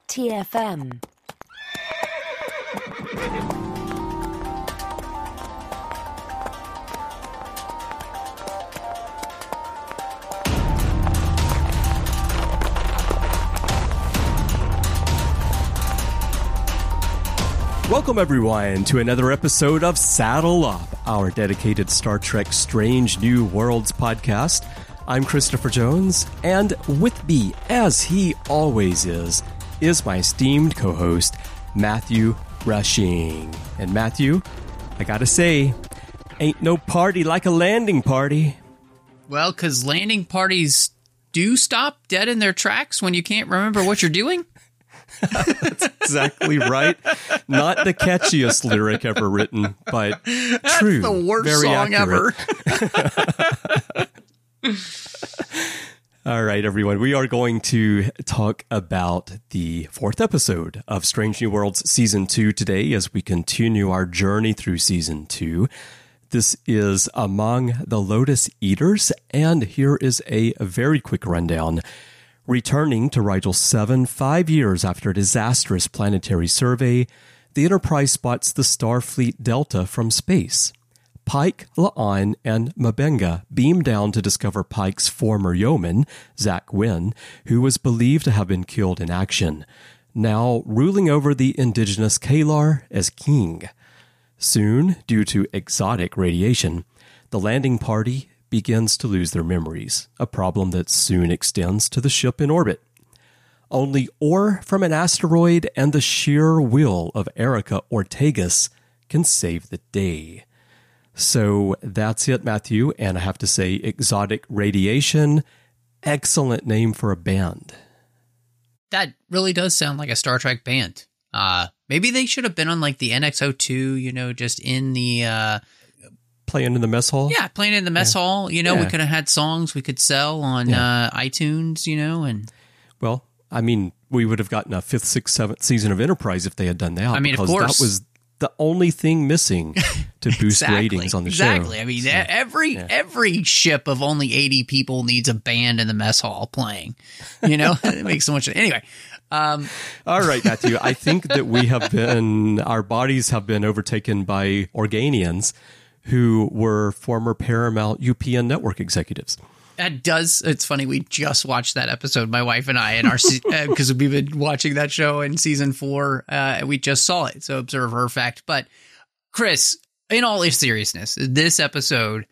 TFM. Welcome, everyone, to another episode of Saddle Up, our dedicated Star Trek Strange New Worlds podcast. I'm Christopher Jones, and with me, as he always is my esteemed co-host, Matthew Rushing. And Matthew, I gotta say, ain't no party like a landing party. Well, because landing parties do stop dead in their tracks when you can't remember what you're doing? That's exactly right. Not the catchiest lyric ever written, but true. That's the worst very song accurate. ever. All right, everyone. We are going to talk about the fourth episode of Strange New Worlds Season 2 today as we continue our journey through Season 2. This is Among the Lotus Eaters, and here is a very quick rundown. Returning to Rigel 7 5 years after a disastrous planetary survey, the Enterprise spots the Starfleet Delta from space. Pike, La'an, and M'Benga beam down to discover Pike's former yeoman, Zach Wynn, who was believed to have been killed in action, now ruling over the indigenous Kalar as king. Soon, due to exotic radiation, the landing party begins to lose their memories, a problem that soon extends to the ship in orbit. Only ore from an asteroid and the sheer will of Erica Ortegas can save the day. So that's it, Matthew, and I have to say, Exotic Radiation, excellent name for a band. That really does sound like a Star Trek band. Maybe they should have been on like the NX-02, just in the... Playing in the mess hall? Yeah, playing in the mess hall. We could have had songs we could sell on iTunes, and... Well, I mean, we would have gotten a 5th, 6th, 7th season of Enterprise if they had done that. I mean, because of course. That was the only thing missing to boost ratings on the show. Exactly. I mean, every ship of only 80 people needs a band in the mess hall playing. It makes so much... Anyway... All right, Matthew, I think that our bodies have been overtaken by Organians who were former Paramount UPN network executives. It's funny, we just watched that episode, my wife and I, and because we've been watching that show in season 4, and we just saw it, so observe her fact. But Chris, in all seriousness, this episode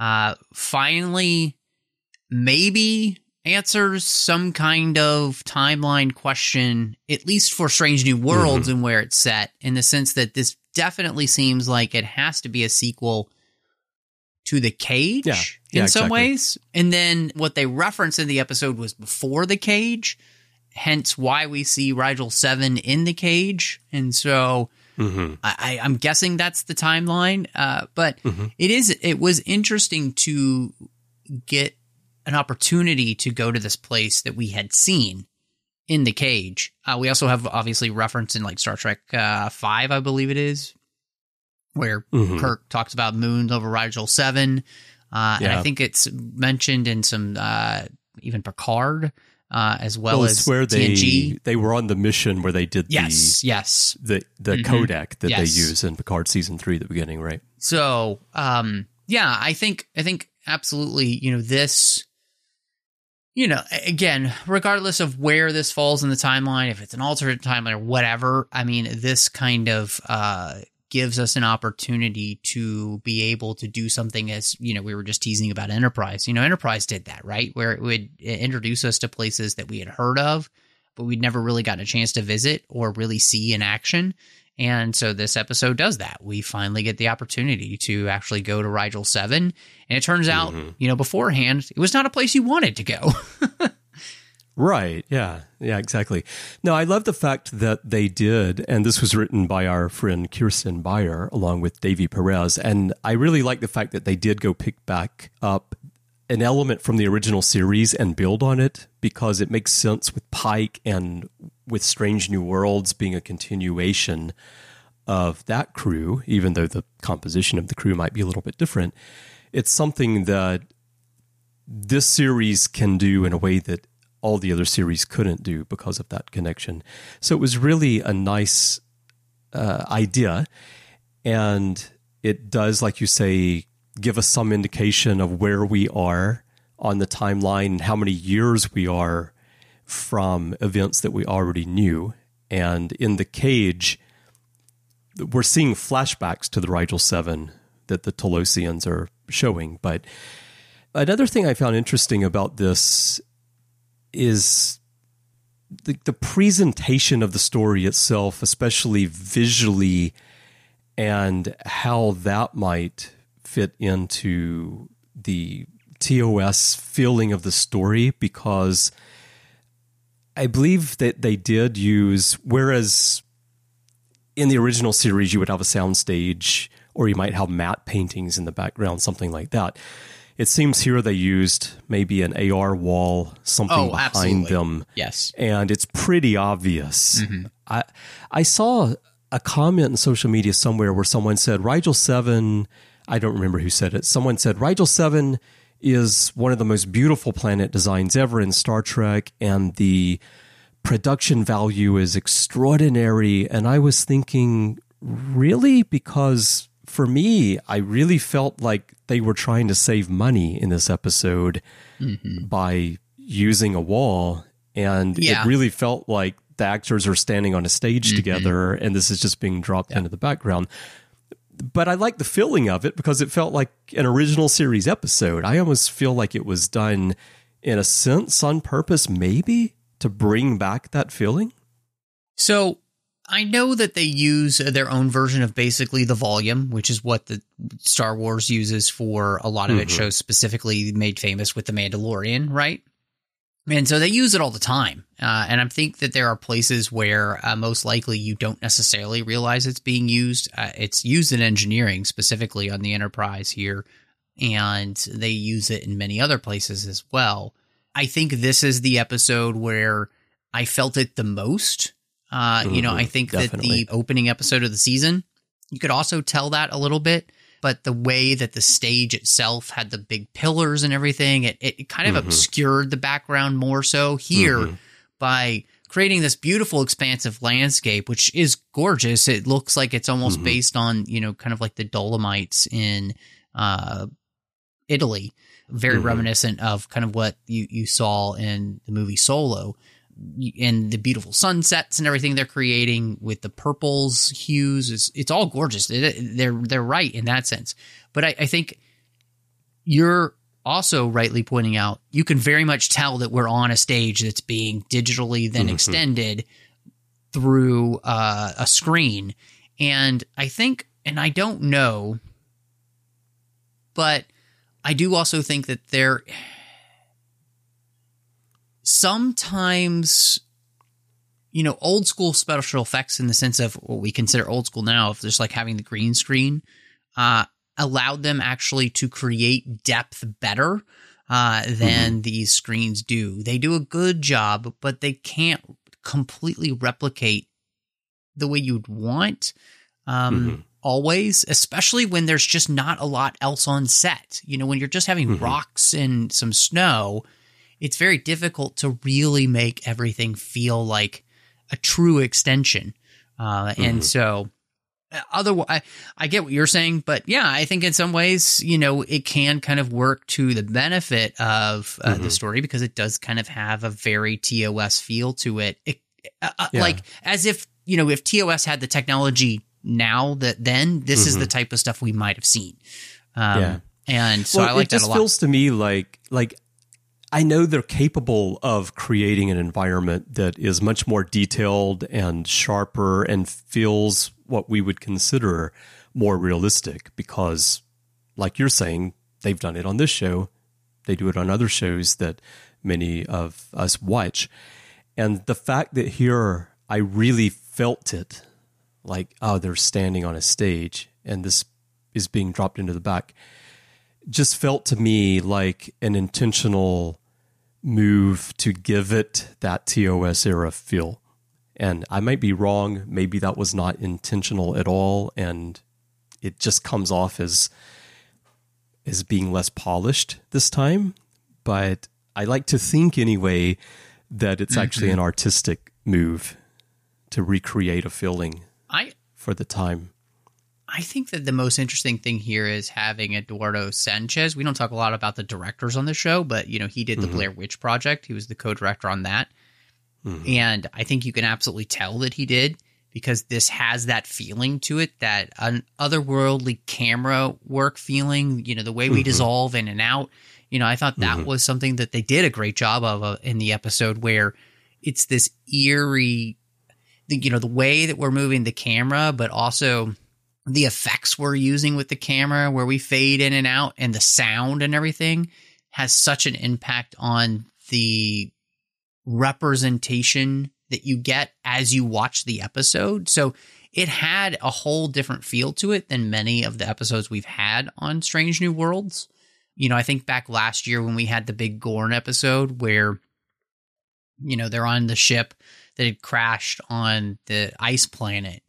finally maybe answers some kind of timeline question, at least for Strange New Worlds and where it's set, in the sense that this definitely seems like it has to be a sequel to The Cage in some ways. And then what they referenced in the episode was before The Cage, hence why we see Rigel 7 in The Cage. And so I'm guessing that's the timeline. But it was interesting to get an opportunity to go to this place that we had seen in The Cage. We also have obviously reference in like Star Trek 5, I believe it is, where Kirk talks about moons over Rigel 7. And I think it's mentioned in some, even Picard, as well as where TNG. They were on the mission where they did the codec that they use in Picard season 3 at the beginning, right? So, I think absolutely, this... again, regardless of where this falls in the timeline, if it's an alternate timeline or whatever, I mean, this kind of gives us an opportunity to be able to do something as, we were just teasing about Enterprise. Enterprise did that, right? Where it would introduce us to places that we had heard of, but we'd never really gotten a chance to visit or really see in action. And so this episode does that. We finally get the opportunity to actually go to Rigel 7. And it turns out, beforehand, it was not a place you wanted to go. Right. Yeah. Yeah, exactly. No, I love the fact that they did, and this was written by our friend Kirsten Beyer along with Davy Perez. And I really like the fact that they did go pick back up an element from the original series and build on it, because it makes sense with Pike and with Strange New Worlds being a continuation of that crew, even though the composition of the crew might be a little bit different. It's something that this series can do in a way that all the other series couldn't do because of that connection. So it was really a nice idea, and it does, like you say, give us some indication of where we are on the timeline and how many years we are from events that we already knew. And in the cage, we're seeing flashbacks to the Rigel 7 that the Telosians are showing. But another thing I found interesting about this is the presentation of the story itself, especially visually, and how that might fit into the TOS feeling of the story, because I believe that they did use, whereas in the original series you would have a soundstage or you might have matte paintings in the background, something like that. It seems here they used maybe an AR wall, something behind absolutely. them. Yes. And it's pretty obvious. I saw a comment in social media somewhere where someone said Rigel 7, I don't remember who said it. Someone said Rigel 7 is one of the most beautiful planet designs ever in Star Trek, and the production value is extraordinary. And I was thinking, really? Because for me, I really felt like they were trying to save money in this episode by using a wall. And it really felt like the actors are standing on a stage together, and this is just being dropped into the background. But I like the feeling of it because it felt like an original series episode. I almost feel like it was done in a sense on purpose, maybe to bring back that feeling. So I know that they use their own version of basically the volume, which is what the Star Wars uses for a lot of its shows, specifically made famous with The Mandalorian, right? And so they use it all the time. And I think that there are places where most likely you don't necessarily realize it's being used. It's used in engineering, specifically on the Enterprise here, and they use it in many other places as well. I think this is the episode where I felt it the most. I think that the opening episode of the season, you could also tell that a little bit. But the way that the stage itself had the big pillars and everything, it kind of obscured the background more so. Here, by creating this beautiful, expansive landscape, which is gorgeous. It looks like it's almost based on, kind of like the Dolomites in Italy. Very reminiscent of kind of what you saw in the movie Solo. And the beautiful sunsets and everything they're creating with the purples, hues, it's all gorgeous. They're right in that sense. But I think you're also rightly pointing out, you can very much tell that we're on a stage that's being digitally then extended through a screen. And I think, and I don't know, but I do also think that there... Sometimes, old school special effects in the sense of what we consider old school now, if just like having the green screen, allowed them actually to create depth better than these screens do. They do a good job, but they can't completely replicate the way you'd want always, especially when there's just not a lot else on set. When you're just having rocks and some snow, it's very difficult to really make everything feel like a true extension. And so otherwise, I get what you're saying, but yeah, I think in some ways, it can kind of work to the benefit of the story because it does kind of have a very TOS feel to it. Like as if, if TOS had the technology now then this is the type of stuff we might have seen. And so I like that a lot. It just feels to me like I know they're capable of creating an environment that is much more detailed and sharper and feels what we would consider more realistic because, like you're saying, they've done it on this show. They do it on other shows that many of us watch. And the fact that here I really felt it, like, oh, they're standing on a stage and this is being dropped into the back, just felt to me like an intentional move to give it that TOS era feel. And I might be wrong. Maybe that was not intentional at all. And it just comes off as being less polished this time. But I like to think anyway that it's actually an artistic move to recreate a feeling for the time. I think that the most interesting thing here is having Eduardo Sanchez. We don't talk a lot about the directors on the show, but he did the Blair Witch Project. He was the co-director on that. And I think you can absolutely tell that he did, because this has that feeling to it, that an otherworldly camera work feeling, the way we dissolve in and out. I thought that was something that they did a great job of in the episode, where it's this eerie, the way that we're moving the camera, but also the effects we're using with the camera, where we fade in and out, and the sound and everything has such an impact on the representation that you get as you watch the episode. So it had a whole different feel to it than many of the episodes we've had on Strange New Worlds. I think back last year when we had the big Gorn episode where, they're on the ship that had crashed on the ice planet,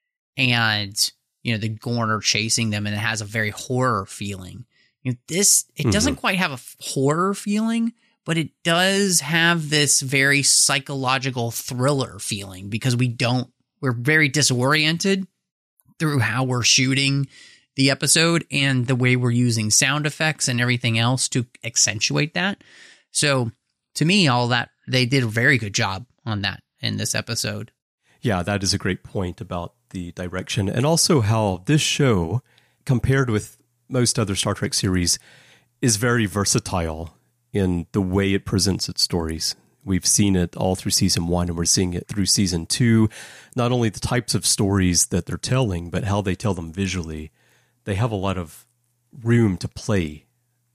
and the Gorn are chasing them, and it has a very horror feeling. It doesn't quite have a horror feeling, but it does have this very psychological thriller feeling, because we're very disoriented through how we're shooting the episode and the way we're using sound effects and everything else to accentuate that. So to me, all that, they did a very good job on that in this episode. Yeah, that is a great point about the direction, and also how this show, compared with most other Star Trek series, is very versatile in the way it presents its stories. We've seen it all through season 1, and we're seeing it through season 2. Not only the types of stories that they're telling, but how they tell them visually. They have a lot of room to play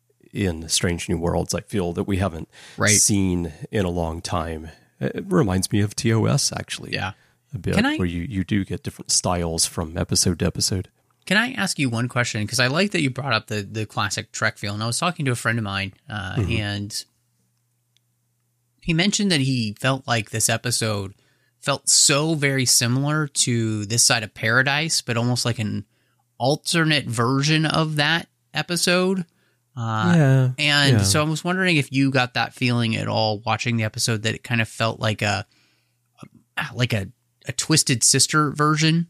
in Strange New Worlds, I feel, that we haven't seen in a long time. It reminds me of TOS, actually. Yeah. A bit, where you do get different styles from episode to episode. Can I ask you one question? Because I like that you brought up the classic Trek feel. And I was talking to a friend of mine, and he mentioned that he felt like this episode felt so very similar to This Side of Paradise, but almost like an alternate version of that episode. So I was wondering if you got that feeling at all watching the episode, that it kind of felt like a Twisted Sister version.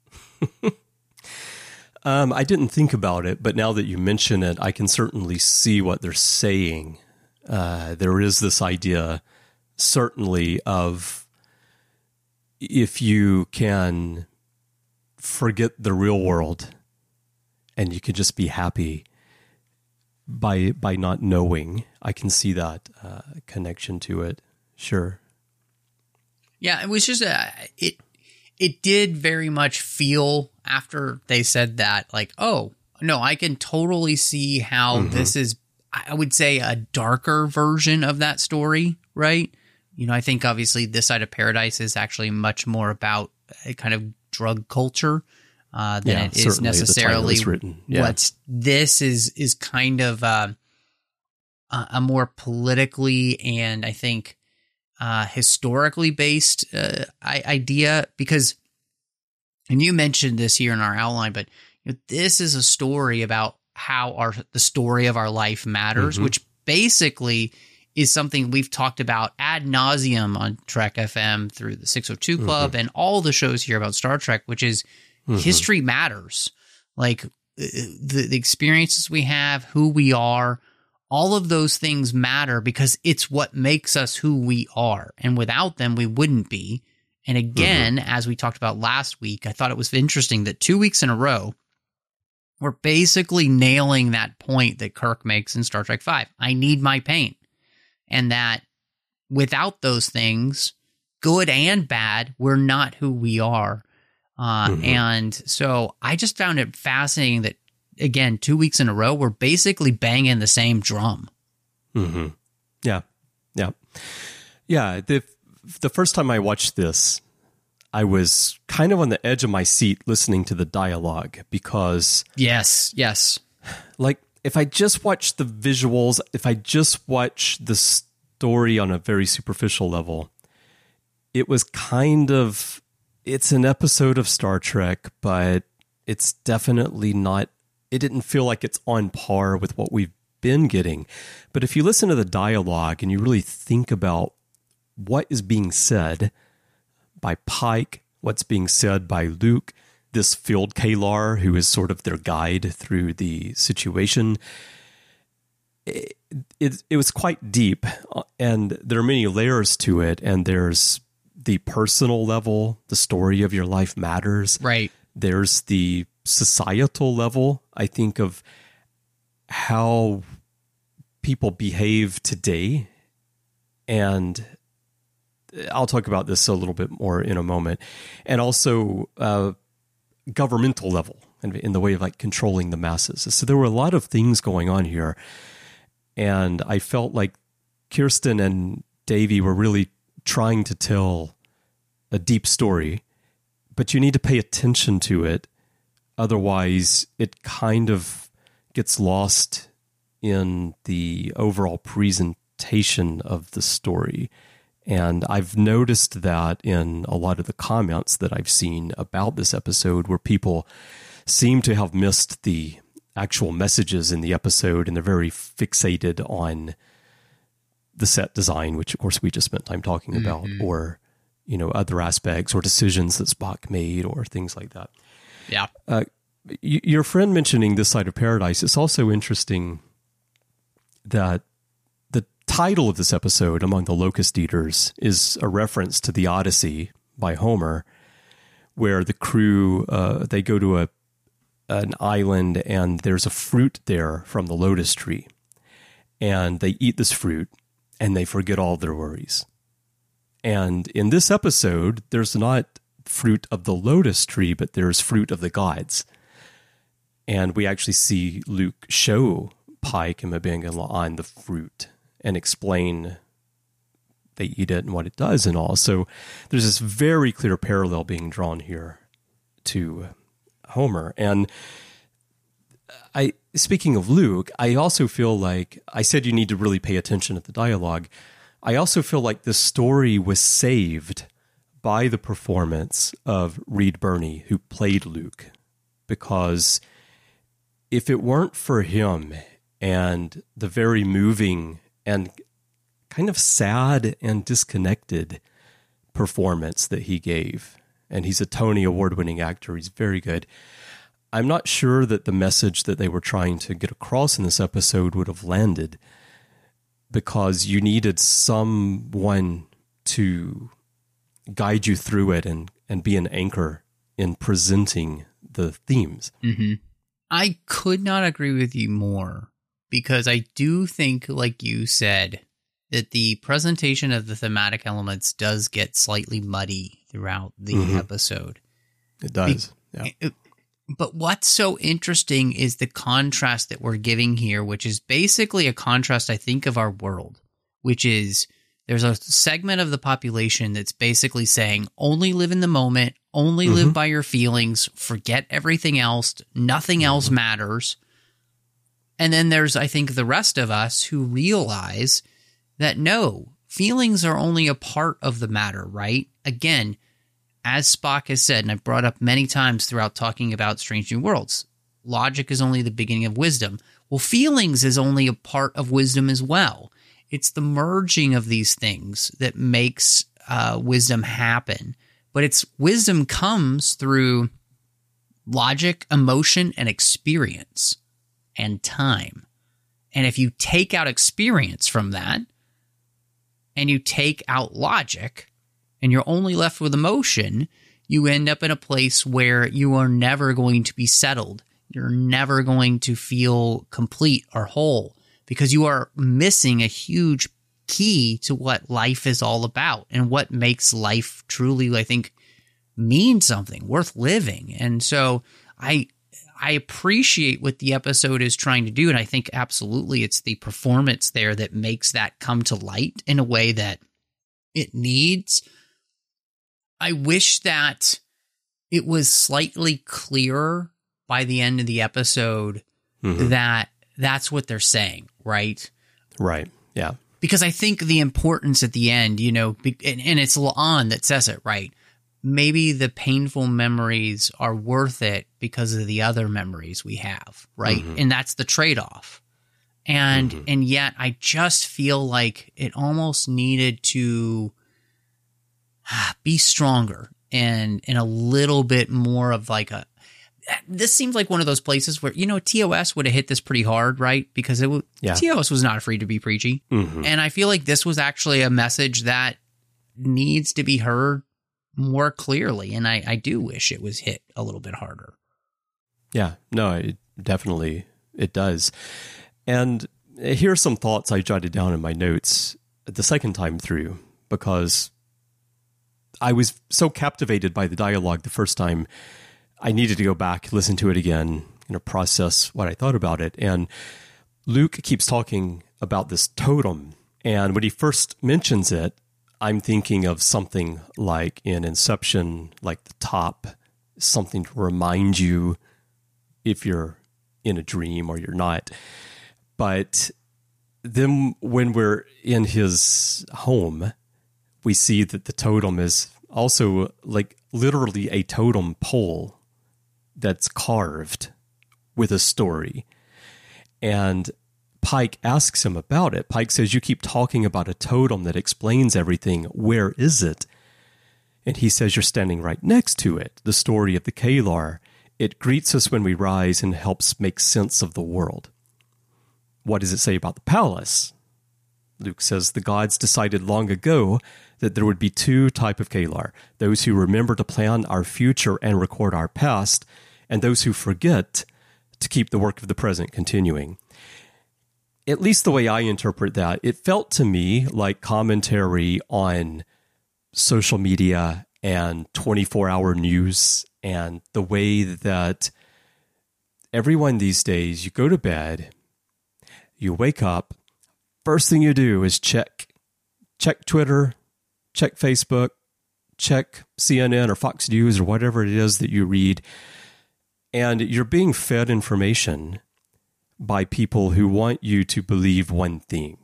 I didn't think about it, but now that you mention it, I can certainly see what they're saying. There is this idea, certainly, of if you can forget the real world and you can just be happy by not knowing. I can see that connection to it. Sure. Yeah, it was just it did very much feel, after they said that, like, oh, no, I can totally see how this is, I would say, a darker version of that story, right? I think obviously This Side of Paradise is actually much more about a kind of drug culture than it is necessarily what this is kind of a more politically and, I think, historically based idea, because, and you mentioned this here in our outline, but this is a story about how the story of our life matters, which basically is something we've talked about ad nauseum on Trek FM through the 602 Club and all the shows here about Star Trek, which is history matters. Like the experiences we have, who we are, all of those things matter because it's what makes us who we are. And without them, we wouldn't be. And again, as we talked about last week, I thought it was interesting that 2 weeks in a row, we're basically nailing that point that Kirk makes in Star Trek V. I need my pain. And that without those things, good and bad, we're not who we are. And so I just found it fascinating that, again, 2 weeks in a row, we're basically banging the same drum. Yeah. The first time I watched this, I was kind of on the edge of my seat listening to the dialogue because... Yes. Like, if I just watch the visuals, if I just watch the story on a very superficial level, it was kind of... It's an episode of Star Trek, but it's definitely not... It didn't feel like it's on par with what we've been getting. But if you listen to the dialogue and you really think about what is being said by Pike, what's being said by Luke, this field Kalar, who is sort of their guide through the situation. It was quite deep, and there are many layers to it, and there's the personal level, the story of your life matters. Right. There's the societal level, I think, of how people behave today. And I'll talk about this a little bit more in a moment. And also governmental level, and in the way of like controlling the masses. So there were a lot of things going on here. And I felt like Kirsten and Davey were really trying to tell a deep story, but you need to pay attention to it. Otherwise, it kind of gets lost in the overall presentation of the story. And I've noticed that in a lot of the comments that I've seen about this episode, where people seem to have missed the actual messages in the episode, and they're very fixated on the set design, which of course we just spent time talking about, or, you know, other aspects or decisions that Spock made or things like that. Yeah. Your friend mentioning This Side of Paradise, it's also interesting that the title of this episode, Among the Locust Eaters, is a reference to the Odyssey by Homer, where the crew, they go to an island and there's a fruit there from the lotus tree. And they eat this fruit and they forget all their worries. And in this episode, there's not fruit of the lotus tree, but there's fruit of the gods. And we actually see Luke show Pike and M'Benga on the fruit and explain they eat it and what it does and all. So there's this very clear parallel being drawn here to Homer. And speaking of Luke, I also feel like, I said you need to really pay attention to the dialogue. I also feel like this story was saved by the performance of Reed Birney, who played Luke, because if it weren't for him and the very moving and kind of sad and disconnected performance that he gave, and he's a Tony Award-winning actor, he's very good, I'm not sure that the message that they were trying to get across in this episode would have landed, because you needed someone to guide you through it and be an anchor in presenting the themes. Mm-hmm. I could not agree with you more, because I do think, like you said, that the presentation of the thematic elements does get slightly muddy throughout the episode. It does, yeah. But what's so interesting is the contrast that we're giving here, which is basically a contrast, I think, of our world, which is there's a segment of the population that's basically saying, only live in the moment, only live by your feelings, forget everything else, nothing else matters. And then there's, I think, the rest of us who realize that no, feelings are only a part of the matter, right? Again, as Spock has said, and I've brought up many times throughout talking about Strange New Worlds, logic is only the beginning of wisdom. Well, feelings is only a part of wisdom as well. It's the merging of these things that makes wisdom happen. But it's wisdom comes through logic, emotion, and experience and time. And if you take out experience from that and you take out logic and you're only left with emotion, you end up in a place where you are never going to be settled. You're never going to feel complete or whole because you are missing a huge key to what life is all about and what makes life truly, I think, mean something worth living. And so I appreciate what the episode is trying to do, and I think absolutely it's the performance there that makes that come to light in a way that it needs. I wish that it was slightly clearer by the end of the episode that that's what they're saying, right? Right, yeah. Because I think the importance at the end, you know, and it's La'an that says it, right? Maybe the painful memories are worth it because of the other memories we have, right? And that's the trade-off. And yet I just feel like it almost needed to be stronger and a little bit more of like a, this seems like one of those places where, TOS would have hit this pretty hard, right? Because TOS was not afraid to be preachy. Mm-hmm. And I feel like this was actually a message that needs to be heard more clearly. And I do wish it was hit a little bit harder. Yeah, no, it does. And here are some thoughts I jotted down in my notes the second time through, because I was so captivated by the dialogue the first time. I needed to go back, listen to it again, process what I thought about it. And Luke keeps talking about this totem. And when he first mentions it, I'm thinking of something like in Inception, like the top, something to remind you if you're in a dream or you're not. But then when we're in his home, we see that the totem is also like literally a totem pole that's carved with a story. And Pike asks him about it. Pike says, "You keep talking about a totem that explains everything. Where is it?" And he says, "You're standing right next to it. The story of the Kalar. It greets us when we rise and helps make sense of the world." What does it say about the palace? Luke says, "The gods decided long ago that there would be two types of Kalar, those who remember to plan our future and record our past, and those who forget to keep the work of the present continuing." At least the way I interpret that, it felt to me like commentary on social media and 24-hour news and the way that everyone these days, you go to bed, you wake up, first thing you do is check Twitter, check Facebook, check CNN or Fox News or whatever it is that you read, and you're being fed information by people who want you to believe one thing.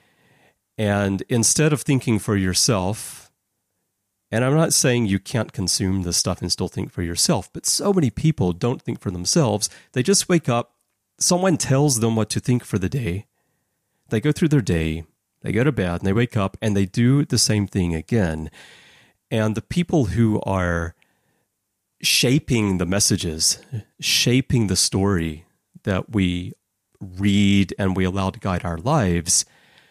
And instead of thinking for yourself, and I'm not saying you can't consume this stuff and still think for yourself, but so many people don't think for themselves. They just wake up, someone tells them what to think for the day. They go through their day, they go to bed, and they wake up, and they do the same thing again. And the people who are shaping the messages, shaping the story that we read and we allow to guide our lives,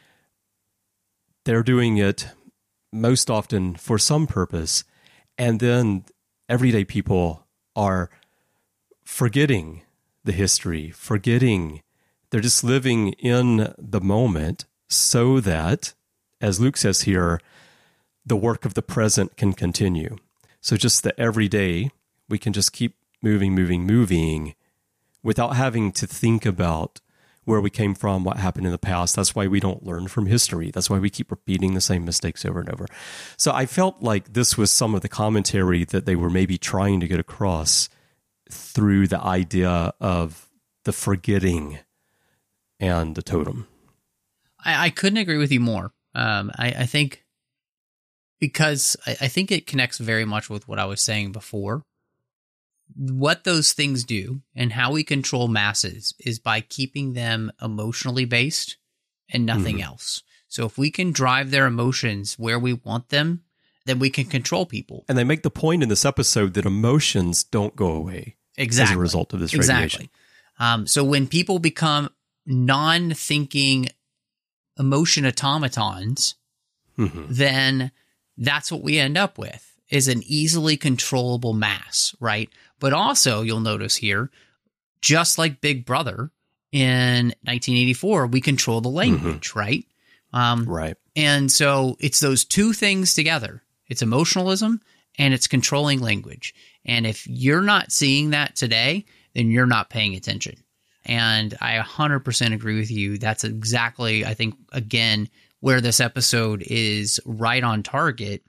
they're doing it most often for some purpose. And then everyday people are forgetting the history, they're just living in the moment so that, as Luke says here, the work of the present can continue. So just the everyday, we can just keep moving without having to think about where we came from, what happened in the past. That's why we don't learn from history. That's why we keep repeating the same mistakes over and over. So I felt like this was some of the commentary that they were maybe trying to get across through the idea of the forgetting and the totem. I couldn't agree with you more. I think because I think it connects very much with what I was saying before. What those things do and how we control masses is by keeping them emotionally based and nothing else. So if we can drive their emotions where we want them, then we can control people. And they make the point in this episode that emotions don't go away as a result of this radiation. So when people become non-thinking emotion automatons, then that's what we end up with, is an easily controllable mass, right? But also, you'll notice here, just like Big Brother in 1984, we control the language, right? Right. And so it's those two things together. It's emotionalism and it's controlling language. And if you're not seeing that today, then you're not paying attention. And I 100% agree with you. That's exactly, I think, again, where this episode is right on target.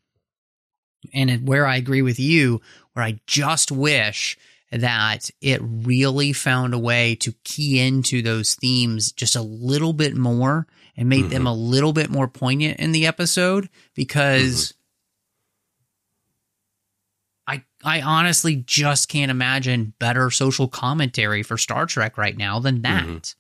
And where I agree with you, where I just wish that it really found a way to key into those themes just a little bit more and made them a little bit more poignant in the episode, because I honestly just can't imagine better social commentary for Star Trek right now than that.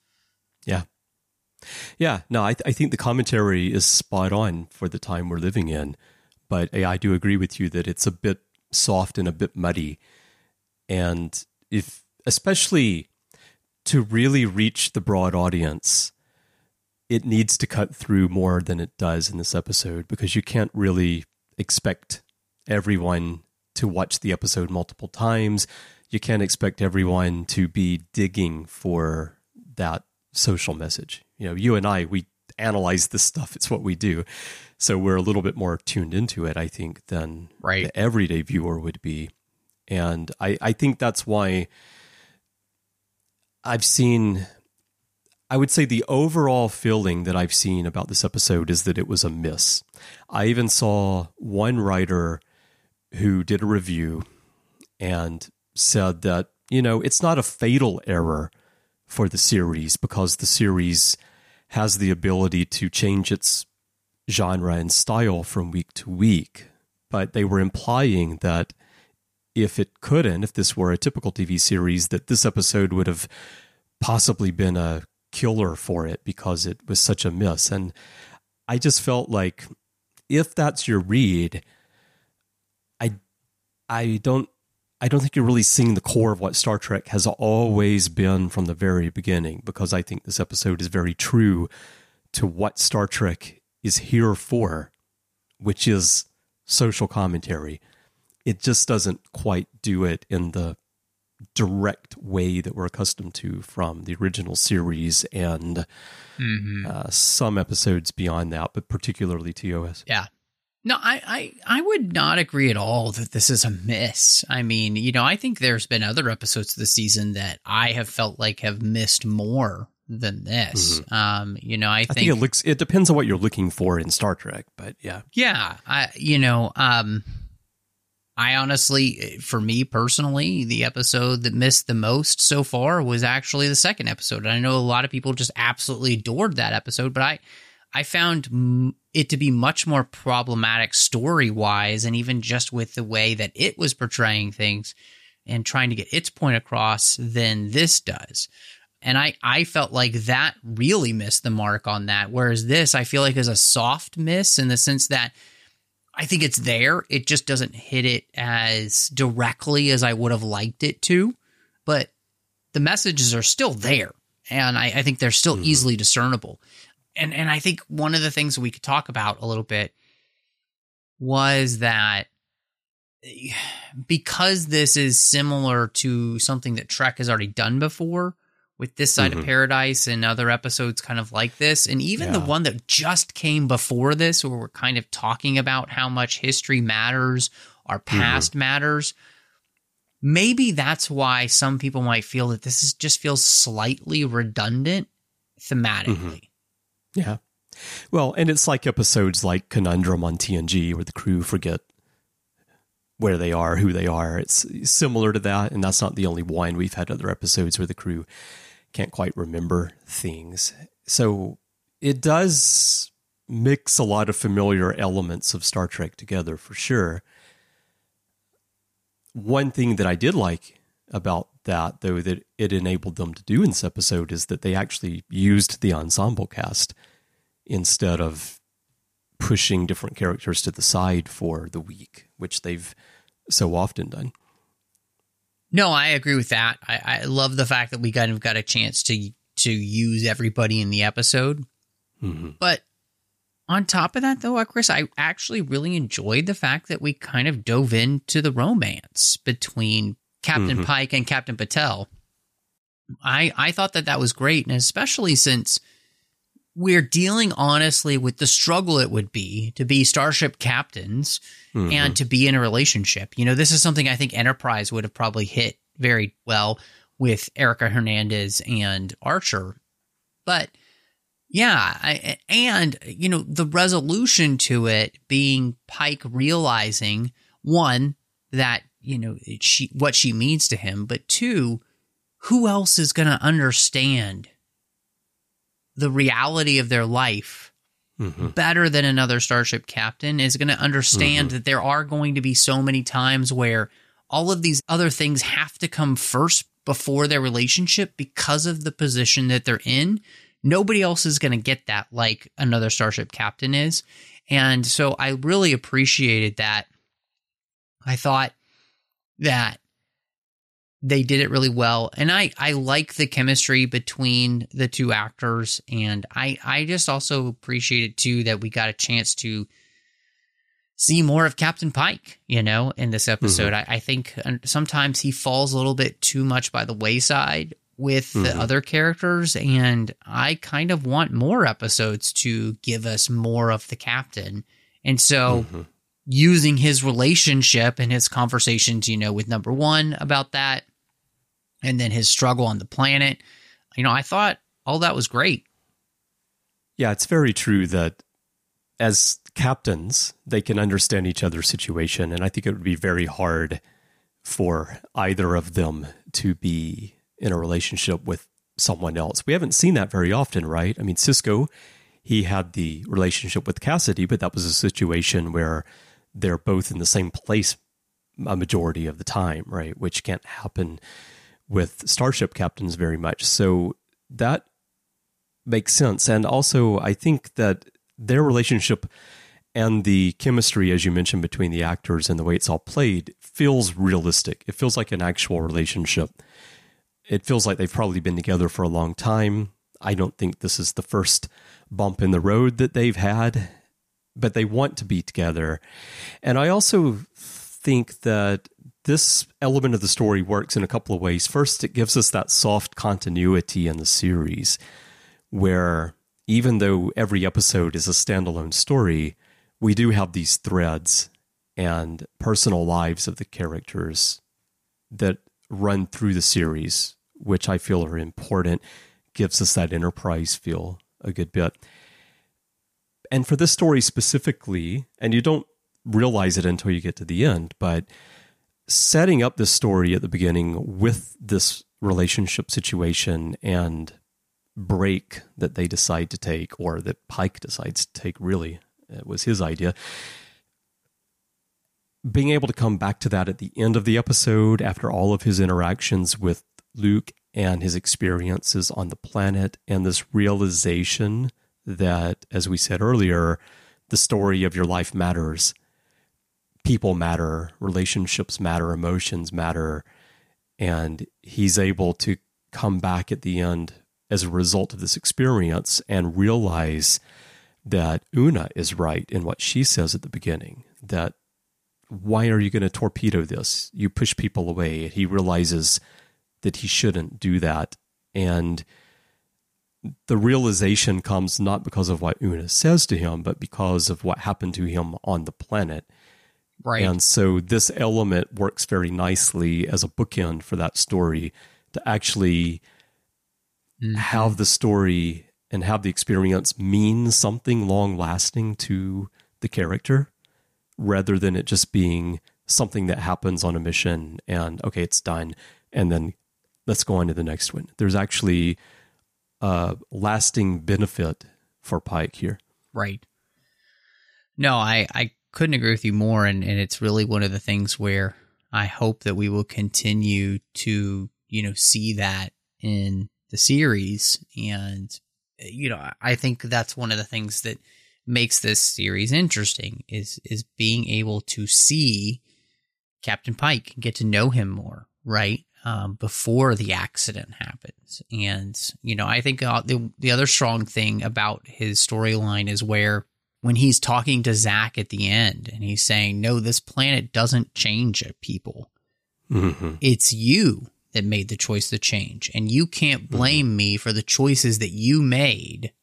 Yeah. No, I think the commentary is spot on for the time we're living in. but I do agree with you that it's a bit soft and a bit muddy. And especially to really reach the broad audience, it needs to cut through more than it does in this episode, because you can't really expect everyone to watch the episode multiple times. You can't expect everyone to be digging for that social message. You and I, we analyze this stuff. It's what we do. So we're a little bit more tuned into it, I think, than the everyday viewer would be. And I think that's why I would say the overall feeling that I've seen about this episode is that it was a miss. I even saw one writer who did a review and said that, it's not a fatal error for the series, because the series has the ability to change its genre and style from week to week. But they were implying that if this were a typical TV series, that this episode would have possibly been a killer for it because it was such a miss. And I just felt like, if that's your read, I don't think you're really seeing the core of what Star Trek has always been from the very beginning, because I think this episode is very true to what Star Trek is here for, which is social commentary. It just doesn't quite do it in the direct way that we're accustomed to from the original series and some episodes beyond that, but particularly TOS. Yeah. No, I would not agree at all that this is a miss. I mean, I think there's been other episodes this season that I have felt like have missed more than this. I think it depends on what you're looking for in Star Trek, but yeah. Yeah. I honestly, for me personally, the episode that missed the most so far was actually the second episode. And I know a lot of people just absolutely adored that episode, but I found it to be much more problematic story-wise, and even just with the way that it was portraying things and trying to get its point across than this does. And I felt like that really missed the mark on that, whereas this, I feel like, is a soft miss in the sense that I think it's there. It just doesn't hit it as directly as I would have liked it to, but the messages are still there, and I think they're still easily discernible. And I think one of the things we could talk about a little bit was that because this is similar to something that Trek has already done before with This Side of Paradise and other episodes kind of like this, and even the one that just came before this, where we're kind of talking about how much history matters, our past matters, maybe that's why some people might feel that this just feels slightly redundant thematically. Yeah. Well, and it's like episodes like Conundrum on TNG, where the crew forget where they are, who they are. It's similar to that, and that's not the only one. We've had other episodes where the crew can't quite remember things. So it does mix a lot of familiar elements of Star Trek together, for sure. One thing that I did like about that, though, that it enabled them to do in this episode is that they actually used the ensemble cast instead of pushing different characters to the side for the week, which they've so often done. No, I agree with that. I love the fact that we kind of got a chance to use everybody in the episode. But on top of that, though, Chris, I actually really enjoyed the fact that we kind of dove into the romance between Captain Pike and Captain Patel. I thought that was great, and especially since we're dealing honestly with the struggle it would be to be starship captains and to be in a relationship. This is something I think Enterprise would have probably hit very well with Erica Hernandez and Archer. But yeah, the resolution to it being Pike realizing, one, that, what she means to him, but two, who else is going to understand the reality of their life better than another starship captain is going to understand that there are going to be so many times where all of these other things have to come first before their relationship because of the position that they're in. Nobody else is going to get that like another starship captain is. And so I really appreciated that. I thought that they did it really well. And I like the chemistry between the two actors. And I just also appreciated, too, that we got a chance to see more of Captain Pike, in this episode. I think sometimes he falls a little bit too much by the wayside with the other characters. And I kind of want more episodes to give us more of the captain. And so using his relationship and his conversations, with number one about that, and then his struggle on the planet, I thought all that was great. Yeah, it's very true that as captains, they can understand each other's situation. And I think it would be very hard for either of them to be in a relationship with someone else. We haven't seen that very often, right? I mean, Sisko, he had the relationship with Cassidy, but that was a situation where they're both in the same place a majority of the time, right? Which can't happen with starship captains very much. So that makes sense. And also, I think that their relationship and the chemistry, as you mentioned, between the actors and the way it's all played feels realistic. It feels like an actual relationship. It feels like they've probably been together for a long time. I don't think this is the first bump in the road that they've had, but they want to be together. And I also think that this element of the story works in a couple of ways. First, it gives us that soft continuity in the series where even though every episode is a standalone story, we do have these threads and personal lives of the characters that run through the series, which I feel are important, gives us that Enterprise feel a good bit. And for this story specifically, and you don't realize it until you get to the end, but setting up this story at the beginning with this relationship situation and break that they decide to take, or that Pike decides to take, really, it was his idea. Being able to come back to that at the end of the episode after all of his interactions with Luke and his experiences on the planet, and this realization that, as we said earlier, the story of your life matters. People matter, relationships matter, emotions matter, and he's able to come back at the end as a result of this experience and realize that Una is right in what she says at the beginning, that why are you going to torpedo this? You push people away. He realizes that he shouldn't do that. And the realization comes not because of what Una says to him, but because of what happened to him on the planet. Right. And so this element works very nicely as a bookend for that story to actually have the story and have the experience mean something long-lasting to the character, rather than it just being something that happens on a mission and, okay, it's done, and then let's go on to the next one. There's actually a lasting benefit for Pike here. Right. No, I couldn't agree with you more, and it's really one of the things where I hope that we will continue to, see that in the series. And, I think that's one of the things that makes this series interesting is being able to see Captain Pike, get to know him more, right? Before the accident happens. And, I think the other strong thing about his storyline is where when he's talking to Zach at the end and he's saying, no, this planet doesn't change people. Mm-hmm. It's you that made the choice to change. And you can't blame me for the choices that you made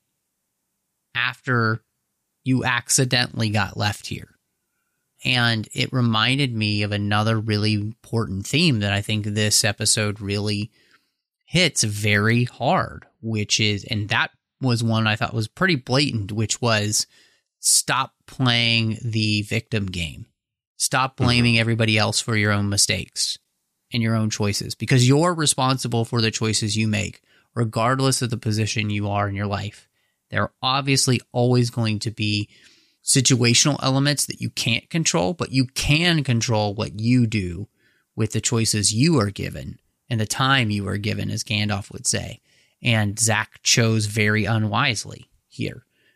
after you accidentally got left here. And it reminded me of another really important theme that I think this episode really hits very hard, which is, and that was one I thought was pretty blatant, which was stop playing the victim game. Stop blaming everybody else for your own mistakes and your own choices, because you're responsible for the choices you make, regardless of the position you are in your life. There are obviously always going to be situational elements that you can't control, but you can control what you do with the choices you are given and the time you are given, as Gandalf would say. And Zach chose very unwisely here.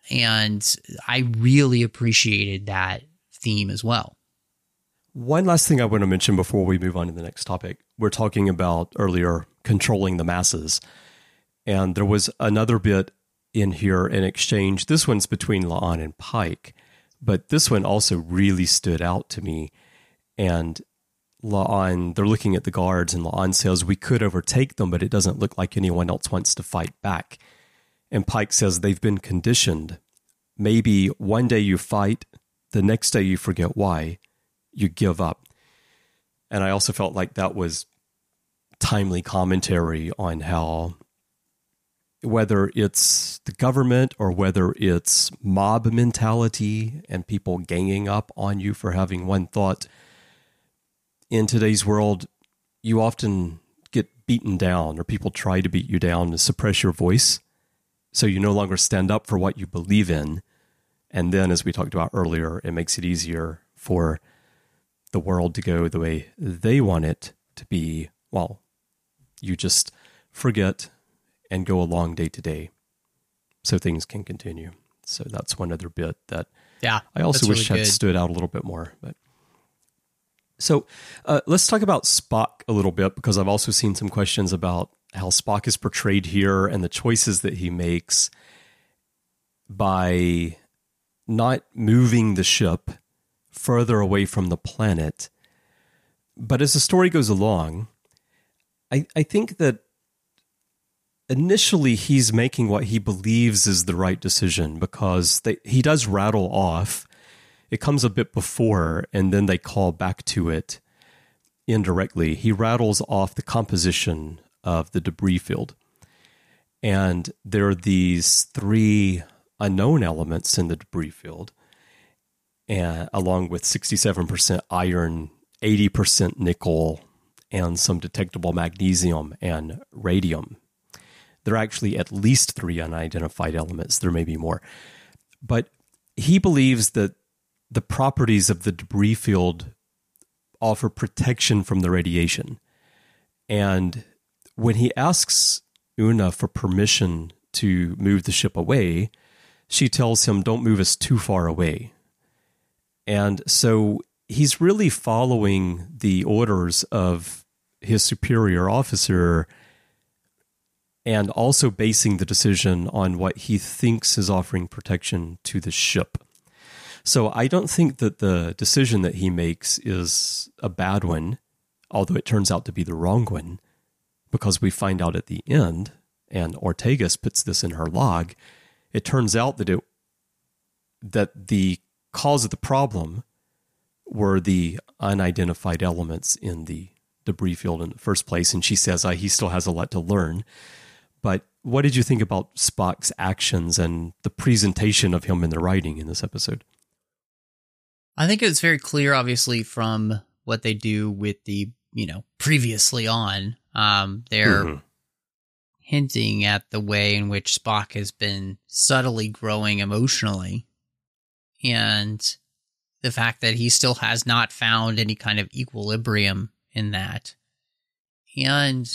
And I really appreciated that theme as well. One last thing I want to mention before we move on to the next topic. We're talking about earlier controlling the masses. And there was another bit in here in exchange. This one's between La'an and Pike, but this one also really stood out to me. And La'an, they're looking at the guards, and La'an says, we could overtake them, but it doesn't look like anyone else wants to fight back. And Pike says they've been conditioned. Maybe one day you fight, the next day you forget why, you give up. And I also felt like that was timely commentary on how, whether it's the government or whether it's mob mentality and people ganging up on you for having one thought, in today's world, you often get beaten down, or people try to beat you down to suppress your voice, so you no longer stand up for what you believe in. And then, as we talked about earlier, it makes it easier for the world to go the way they want it to be. Well, you just forget and go along day to day so things can continue. So that's one other bit that I also wish had stood out a little bit more. But so let's talk about Spock a little bit, because I've also seen some questions about how Spock is portrayed here and the choices that he makes by not moving the ship further away from the planet. But as the story goes along, I think that initially he's making what he believes is the right decision, because he does rattle off. It comes a bit before, and then they call back to it indirectly. He rattles off the composition of the debris field. And there are these 3 unknown elements in the debris field, and along with 67% iron, 80% nickel, and some detectable magnesium and radium. There are actually at least 3 unidentified elements. There may be more. But he believes that the properties of the debris field offer protection from the radiation. And when he asks Una for permission to move the ship away, she tells him, don't move us too far away. And so he's really following the orders of his superior officer, and also basing the decision on what he thinks is offering protection to the ship. So I don't think that the decision that he makes is a bad one, although it turns out to be the wrong one, because we find out at the end, and Ortegas puts this in her log, it turns out that the cause of the problem were the unidentified elements in the debris field in the first place. And she says he still has a lot to learn. But what did you think about Spock's actions and the presentation of him in the writing in this episode? I think it's very clear, obviously, from what they do with the, previously on. They're hinting at the way in which Spock has been subtly growing emotionally, and the fact that he still has not found any kind of equilibrium in that. And,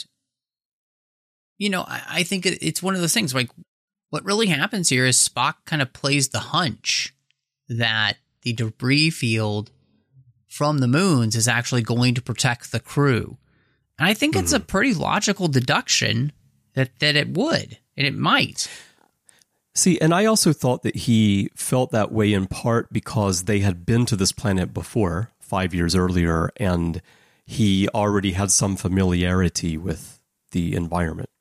I think it's one of those things, like, what really happens here is Spock kind of plays the hunch that the debris field from the moons is actually going to protect the crew. And I think it's a pretty logical deduction that it would, and it might. See, and I also thought that he felt that way in part because they had been to this planet before, 5 years earlier, and he already had some familiarity with the environment.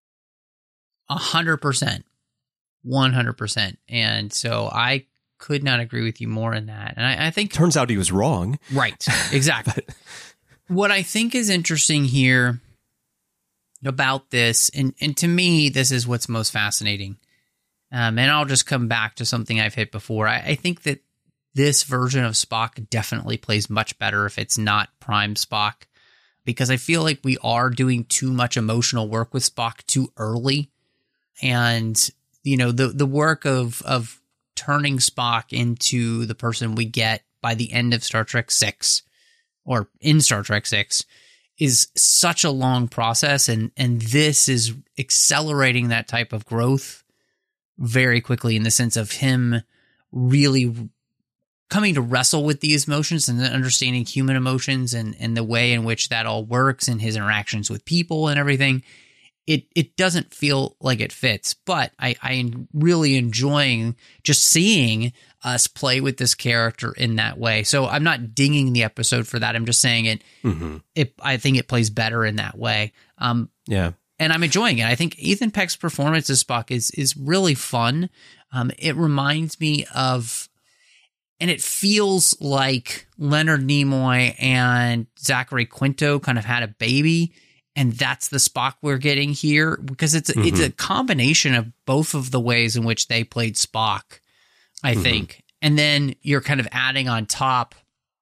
100%. 100%. And so I could not agree with you more in that. And I think... Turns out he was wrong. Right. Exactly. What I think is interesting here about this, and to me, this is what's most fascinating. And I'll just come back to something I've hit before. I think that this version of Spock definitely plays much better if it's not Prime Spock, because I feel like we are doing too much emotional work with Spock too early. And, the work of turning Spock into the person we get by the end of Star Trek 6, or in Star Trek 6, is such a long process, and this is accelerating that type of growth very quickly in the sense of him really coming to wrestle with these emotions and understanding human emotions and the way in which that all works and his interactions with people and everything. It doesn't feel like it fits, but I am really enjoying just seeing us play with this character in that way. So I'm not dinging the episode for that. I'm just saying I think it plays better in that way. Yeah. And I'm enjoying it. I think Ethan Peck's performance as Spock is really fun. It reminds me of, and it feels like Leonard Nimoy and Zachary Quinto kind of had a baby. And that's the Spock we're getting here, because it's a combination of both of the ways in which they played Spock, I think. And then you're kind of adding on top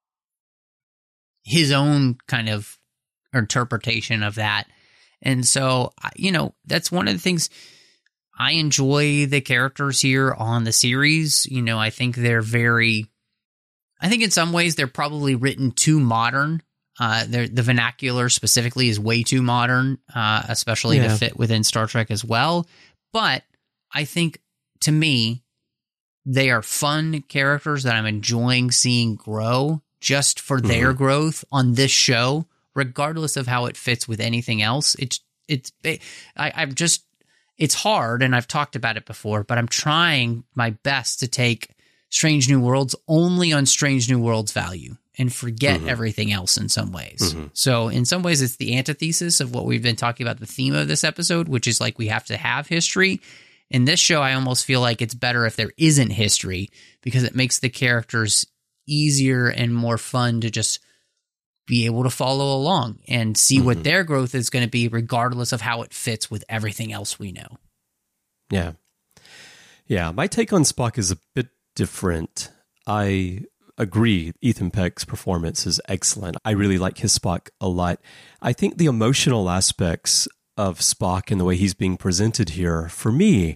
his own kind of interpretation of that. And so, that's one of the things I enjoy the characters here on the series. I think I think in some ways they're probably written too modern. The vernacular specifically is way too modern, especially to fit within Star Trek as well. But I think, to me, they are fun characters that I'm enjoying seeing grow just for their growth on this show, regardless of how it fits with anything else. It's hard, and I've talked about it before, but I'm trying my best to take Strange New Worlds only on Strange New Worlds value and forget everything else in some ways. So in some ways, it's the antithesis of what we've been talking about, the theme of this episode, which is like we have to have history. In this show, I almost feel like it's better if there isn't history, because it makes the characters easier and more fun to just be able to follow along and see what their growth is going to be, regardless of how it fits with everything else we know. Yeah. Yeah, my take on Spock is a bit different. I agree, Ethan Peck's performance is excellent. I really like his Spock a lot. I think the emotional aspects of Spock and the way he's being presented here, for me,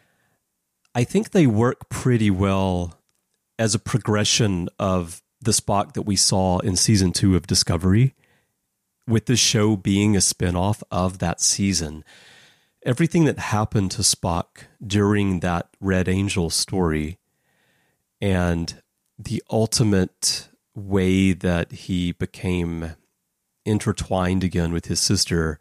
I think they work pretty well as a progression of the Spock that we saw in season 2 of Discovery, with the show being a spinoff of that season. Everything that happened to Spock during that Red Angel story and the ultimate way that he became intertwined again with his sister,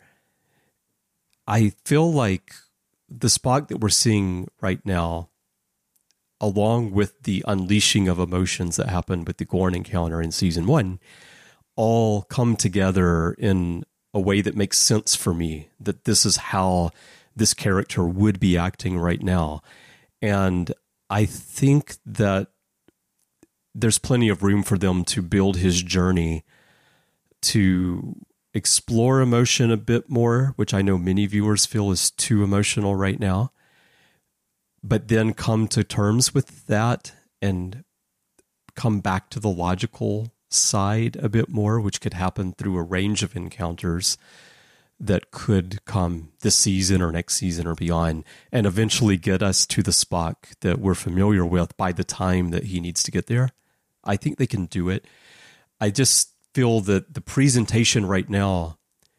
I feel like the Spock that we're seeing right now, along with the unleashing of emotions that happened with the Gorn encounter in season 1, all come together in a way that makes sense for me, that this is how this character would be acting right now. And I think that there's plenty of room for them to build his journey to explore emotion a bit more, which I know many viewers feel is too emotional right now, but then come to terms with that and come back to the logical side a bit more, which could happen through a range of encounters that could come this season or next season or beyond, and eventually get us to the Spock that we're familiar with by the time that he needs to get there. I think they can do it. I just feel that the presentation right now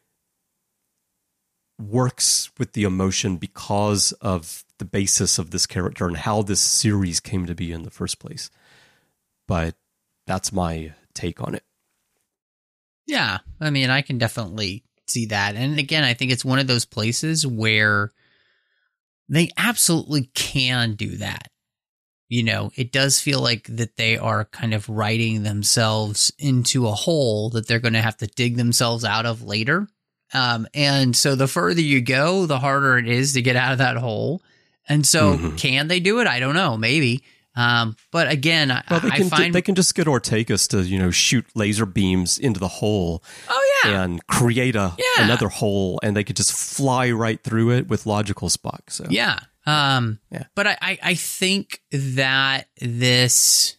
works with the emotion because of the basis of this character and how this series came to be in the first place. But that's my take on it. Yeah, I mean, I can definitely see that. And again, I think it's one of those places where they absolutely can do that. It does feel like that they are kind of writing themselves into a hole that they're going to have to dig themselves out of later. And so the further you go, the harder it is to get out of that hole. And so can they do it? I don't know, maybe. But again, I find they can just get Ortegas to, shoot laser beams into the hole. Oh, yeah. And create another hole, and they could just fly right through it with logical Spock. So yeah. But I think that this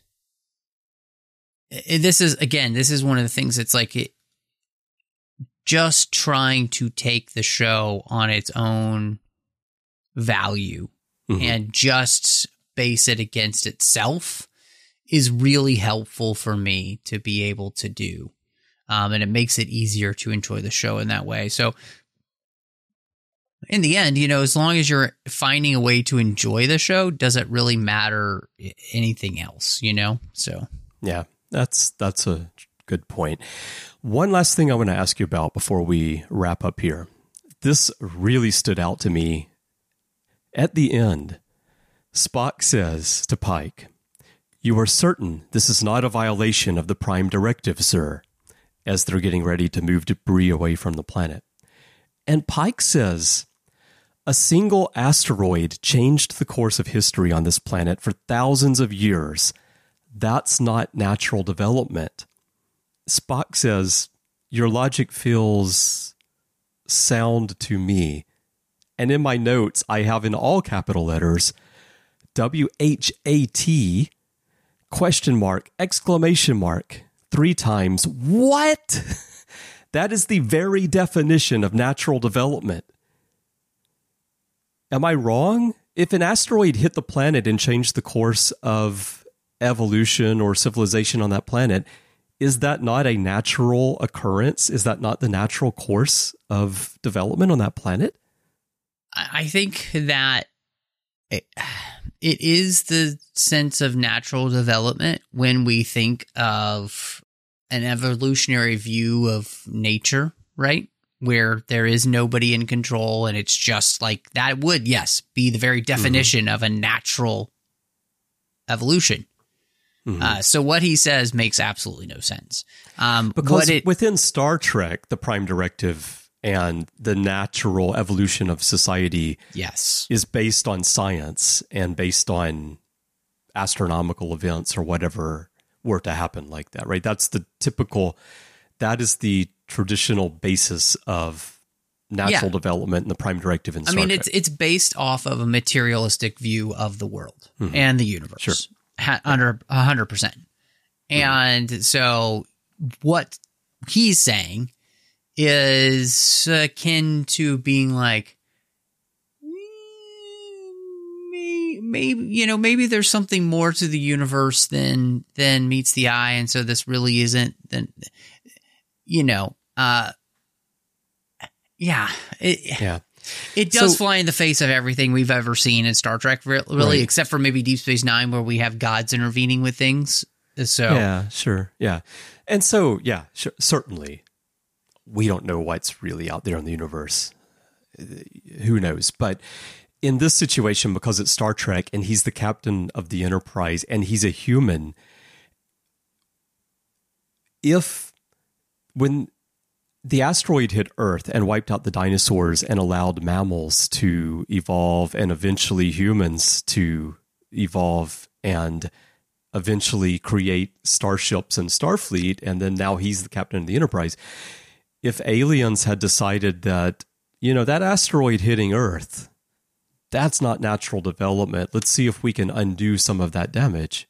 is one of the things that's like just trying to take the show on its own value and just base it against itself is really helpful for me to be able to do. And it makes it easier to enjoy the show in that way. So in the end, as long as you're finding a way to enjoy the show, doesn't really matter anything else, So yeah, that's a good point. One last thing I want to ask you about before we wrap up here. This really stood out to me. At the end, Spock says to Pike, "You are certain this is not a violation of the Prime Directive, sir," as they're getting ready to move debris away from the planet. And Pike says, "A single asteroid changed the course of history on this planet for thousands of years. That's not natural development." Spock says, "Your logic feels sound to me." And in my notes, I have in all capital letters, WHAT, question mark, exclamation mark, 3 times. What? That is the very definition of natural development. Am I wrong? If an asteroid hit the planet and changed the course of evolution or civilization on that planet, is that not a natural occurrence? Is that not the natural course of development on that planet? I think that it is the sense of natural development when we think of an evolutionary view of nature, right? Where there is nobody in control and it's just like that would, yes, be the very definition of a natural evolution. So what he says makes absolutely no sense. Because within Star Trek, the Prime Directive and the natural evolution of society is based on science and based on astronomical events or whatever were to happen like that, right? That is the traditional basis of natural development in the Prime Directive in Star Trek. It's based off of a materialistic view of the world and the universe. Sure. Under 100%. And so what he's saying is akin to being like, maybe there's something more to the universe than meets the eye. And so this really isn't, It does fly in the face of everything we've ever seen in Star Trek, really, right. Except for maybe Deep Space Nine, where we have gods intervening with things. So yeah, sure, yeah, and so certainly, we don't know what's really out there in the universe. Who knows? But in this situation, because it's Star Trek, and he's the captain of the Enterprise, and he's a human, when the asteroid hit Earth and wiped out the dinosaurs and allowed mammals to evolve and eventually humans to evolve and eventually create starships and Starfleet, and then now he's the captain of the Enterprise. If aliens had decided that, that asteroid hitting Earth, that's not natural development, let's see if we can undo some of that damage.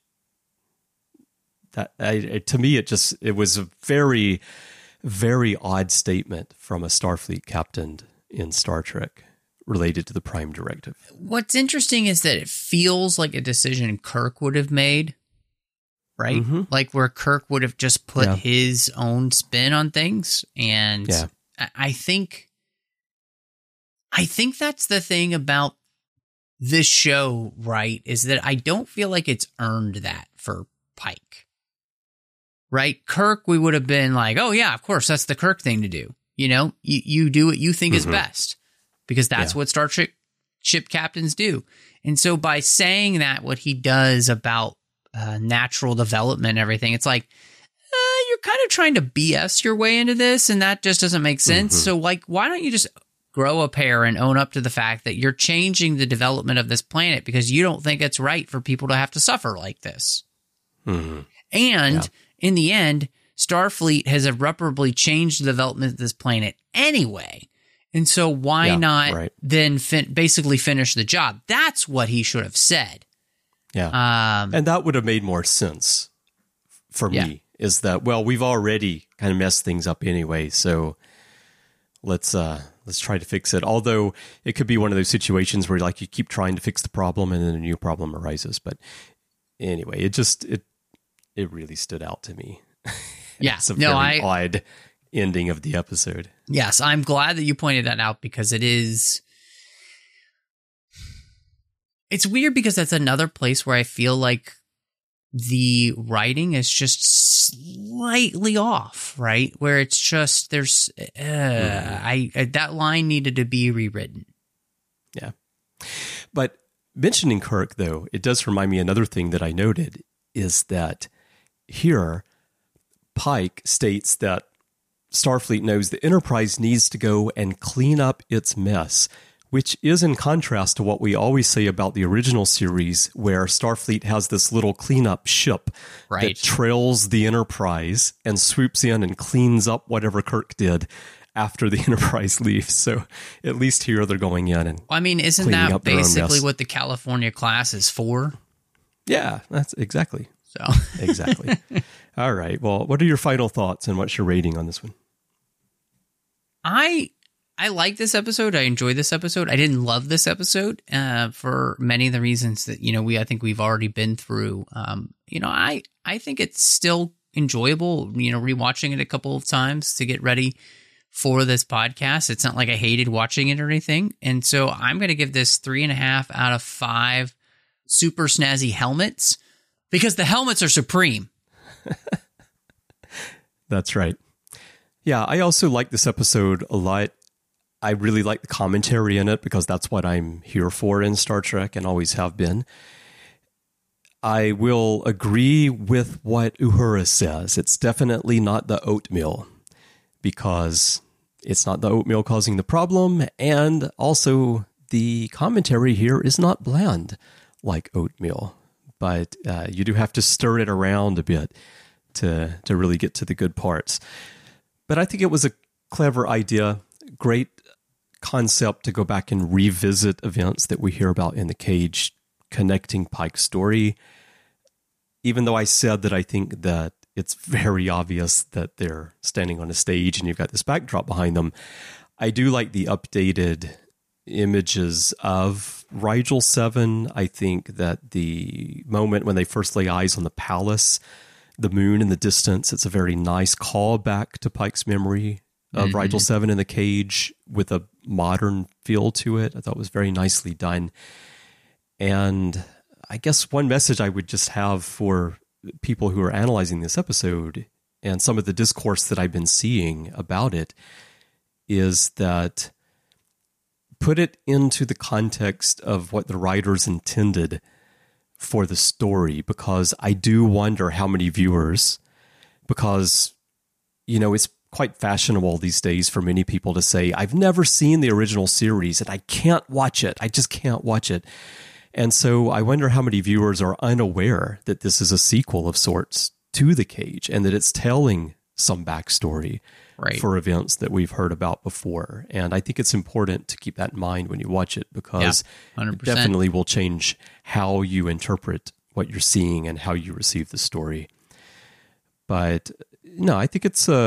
To me, it was a very, very odd statement from a Starfleet captain in Star Trek related to the Prime Directive. What's interesting is that it feels like a decision Kirk would have made, right? Mm-hmm. Like where Kirk would have just put his own spin on things. And I think that's the thing about this show, right? Is that I don't feel like it's earned that for Pike. Right? Kirk, we would have been like, oh, yeah, of course, that's the Kirk thing to do. You do what you think is best because that's what Star Trek ship captains do. And so by saying that, what he does about natural development and everything, it's like, you're kind of trying to BS your way into this, and that just doesn't make sense. So, like, why don't you just grow a pair and own up to the fact that you're changing the development of this planet because you don't think it's right for people to have to suffer like this? And in the end, Starfleet has irreparably changed the development of this planet anyway. And so why not then basically finish the job? That's what he should have said. Yeah. And that would have made more sense for me, is that, well, we've already kind of messed things up anyway, so let's try to fix it. Although it could be one of those situations where like you keep trying to fix the problem and then a new problem arises. But anyway, it really stood out to me. Yeah. It's a very odd ending of the episode. Yes, I'm glad that you pointed that out because it is It's weird because that's another place where I feel like the writing is just slightly off, right? Where it's just there's that line needed to be rewritten. Yeah. But mentioning Kirk, though, it does remind me another thing that I noted is that here Pike states that Starfleet knows the Enterprise needs to go and clean up its mess, which is in contrast to what we always say about the original series, where Starfleet has this little cleanup ship that trails the Enterprise and swoops in and cleans up whatever Kirk did after the Enterprise leaves. So at least here they're going in and isn't that basically what the California class is for? Yeah, that's exactly. So exactly. All right. Well, what are your final thoughts and what's your rating on this one? I like this episode. I enjoyed this episode. I didn't love this episode for many of the reasons that I think we've already been through. I think it's still enjoyable. Rewatching it a couple of times to get ready for this podcast. It's not like I hated watching it or anything, and so I'm going to give this 3.5 out of 5 super snazzy helmets because the helmets are supreme. That's right. Yeah, I also like this episode a lot. I really like the commentary in it because that's what I'm here for in Star Trek and always have been. I will agree with what Uhura says. It's definitely not the oatmeal because it's not the oatmeal causing the problem. And also the commentary here is not bland like oatmeal, but you do have to stir it around a bit to really get to the good parts. But I think it was a clever idea, great concept to go back and revisit events that we hear about in the Cage, connecting Pike's story. Even though I said that I think that it's very obvious that they're standing on a stage and you've got this backdrop behind them, I do like the updated images of Rigel 7. I think that the moment when they first lay eyes on the palace, the moon in the distance, it's a very nice callback to Pike's memory of Rigel 7 in the Cage with a modern feel to it. I thought it was very nicely done. And I guess one message I would just have for people who are analyzing this episode and some of the discourse that I've been seeing about it is that put it into the context of what the writers intended for the story, because I do wonder how many viewers, because, it's quite fashionable these days for many people to say, I've never seen the original series and I can't watch it. I just can't watch it. And so I wonder how many viewers are unaware that this is a sequel of sorts to The Cage and that it's telling some backstory for events that we've heard about before. And I think it's important to keep that in mind when you watch it because it definitely will change how you interpret what you're seeing and how you receive the story. But no, I think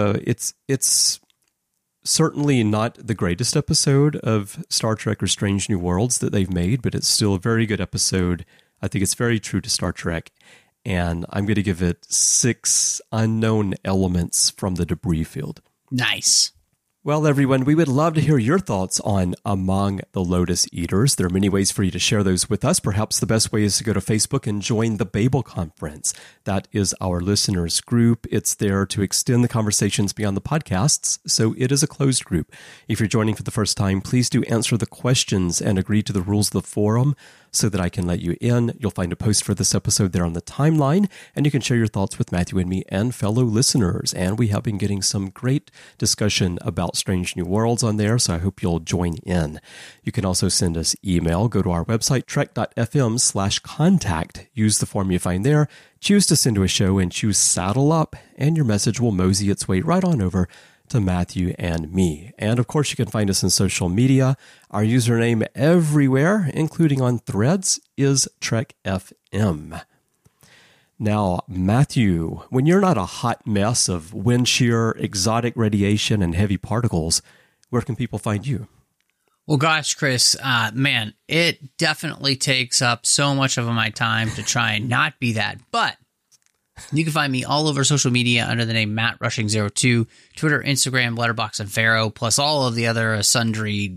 it's certainly not the greatest episode of Star Trek or Strange New Worlds that they've made, but it's still a very good episode. I think it's very true to Star Trek. And I'm going to give it 6 unknown elements from the debris field. Nice. Well, everyone, we would love to hear your thoughts on Among the Lotus Eaters. There are many ways for you to share those with us. Perhaps the best way is to go to Facebook and join the Babel Conference. That is our listeners group. It's there to extend the conversations beyond the podcasts, so it is a closed group. If you're joining for the first time, please do answer the questions and agree to the rules of the forum so that I can let you in. You'll find a post for this episode there on the timeline, and you can share your thoughts with Matthew and me and fellow listeners. And we have been getting some great discussion about Strange New Worlds on there, so I hope you'll join in. You can also send us email. Go to our website, trek.fm/contact. Use the form you find there. Choose to send to a show and choose Saddle Up, and your message will mosey its way right on over to Matthew and me. And of course, you can find us in social media. Our username everywhere, including on Threads, is TrekFM. Now, Matthew, when you're not a hot mess of wind shear, exotic radiation, and heavy particles, where can people find you? Well, gosh, Chris, man, it definitely takes up so much of my time to try and not be that. But you can find me all over social media under the name MattRushing02, Twitter, Instagram, Letterboxd, and Vero, plus all of the other sundry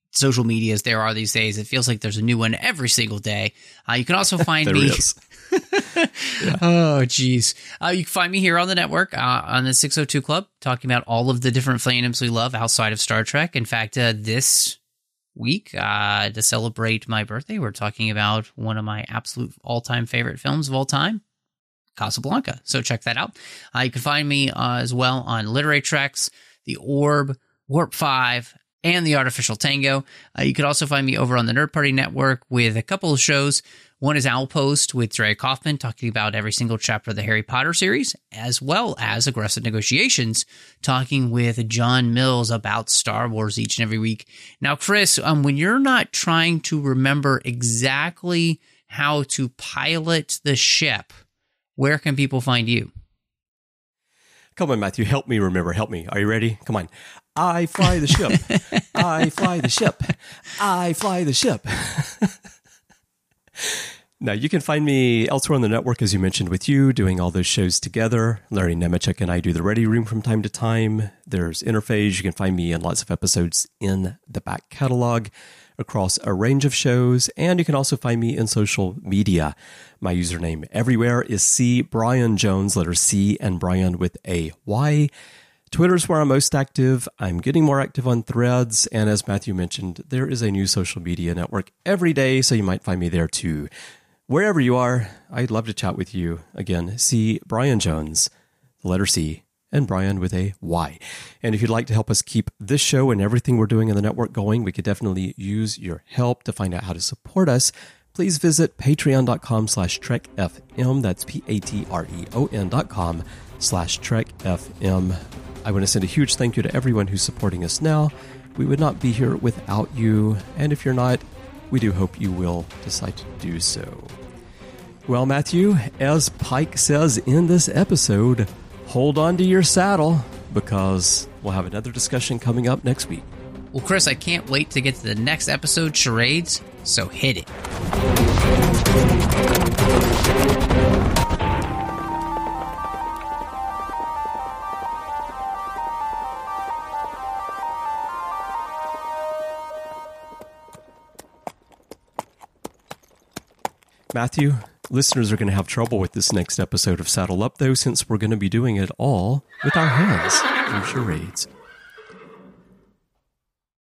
social medias there are these days. It feels like there's a new one every single day. You can also find There me. is. Yeah. Oh, geez. You can find me here on the network on the 602 Club, talking about all of the different fandoms we love outside of Star Trek. In fact, this week, to celebrate my birthday, we're talking about one of my absolute all-time favorite films of all time, Casablanca. So check that out. You can find me as well on Literary Treks, The Orb, Warp 5, and The Artificial Tango. You can also find me over on the Nerd Party Network with a couple of shows. One is Owlpost with Dre Kaufman, talking about every single chapter of the Harry Potter series, as well as Aggressive Negotiations, talking with John Mills about Star Wars each and every week. Now, Chris, when you're not trying to remember exactly how to pilot the ship, where can people find you? Come on, Matthew, help me remember. Help me. Are you ready? Come on. I fly the ship. I fly the ship. I fly the ship. Now, you can find me elsewhere on the network, as you mentioned, with you, doing all those shows together. Larry Nemechek and I do the Ready Room from time to time. There's Interphase. You can find me in lots of episodes in the back catalog across a range of shows. And you can also find me in social media. My username everywhere is C. Brian Jones, letter C and Brian with a Y. Twitter's where I'm most active. I'm getting more active on Threads. And as Matthew mentioned, there is a new social media network every day, so you might find me there too. Wherever you are, I'd love to chat with you. Again, C. Brian Jones, the letter C, and Brian with a Y. And if you'd like to help us keep this show and everything we're doing in the network going, we could definitely use your help. To find out how to support us, please visit patreon.com/TrekFM. That's patreon.com/TrekFM. I want to send a huge thank you to everyone who's supporting us now. We would not be here without you. And if you're not, we do hope you will decide to do so. Well, Matthew, as Pike says in this episode, hold on to your saddle, because we'll have another discussion coming up next week. Well, Chris, I can't wait to get to the next episode, Charades, so hit it. Matthew, listeners are going to have trouble with this next episode of Saddle Up, though, since we're going to be doing it all with our hands through charades.